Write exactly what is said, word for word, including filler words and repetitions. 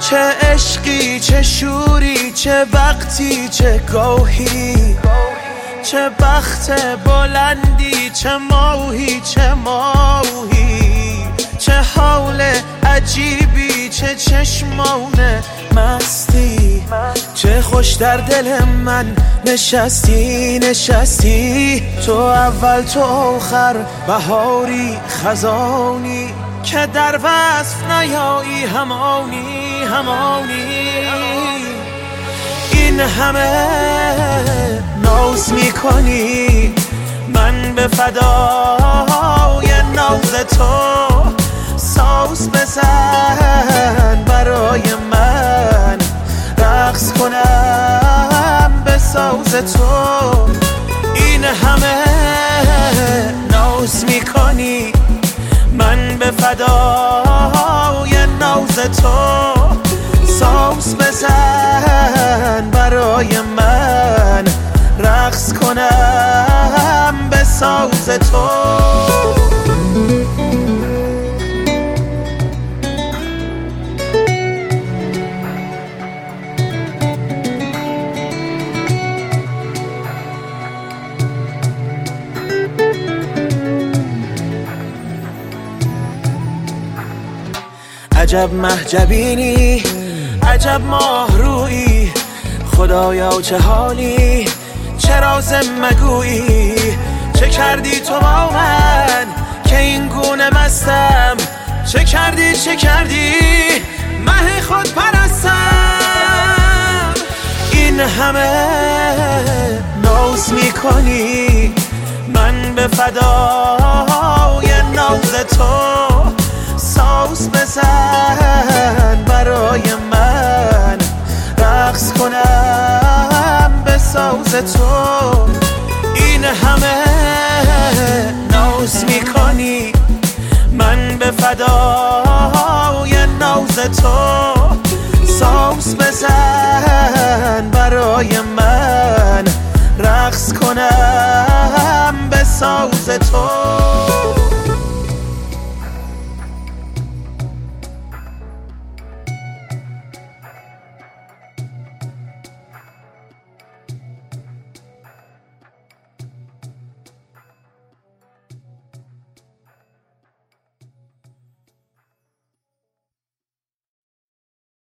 چه عشقی، چه شوری، چه وقتی، چه گاهی، چه بخت بلندی، چه ماهی، چه ماهی، چه حال عجیبی، چه چشمان مستی، چه خوش در دل من نشستی نشستی. تو اول تو آخر، بهاری خزانی که در وصف نیایی، همانی همانی. این همه ناز میکنی، من به فدای ناز تو. ساز بزن برای من، رقص کنم به ساز تو. این همه ناز میکنی، من به فدای ناز تو. ساز بزن برای من، رقص کنم به ساز تو. عجب محجبینی، عجب ماه رویی، خدایا چه حالی، چه راز مگویی. چه کردی تو با من که این گونه مستم، چه کردی چه کردی مه خود پرستم. این همه ناز میکنی، من به فدای ناز تو. ساز بزن برای من، رقص کنم به ساز تو. این همه ناز میکنی، من به فدای ناز تو. ساز بزن برای من، رقص کنم به ساز تو.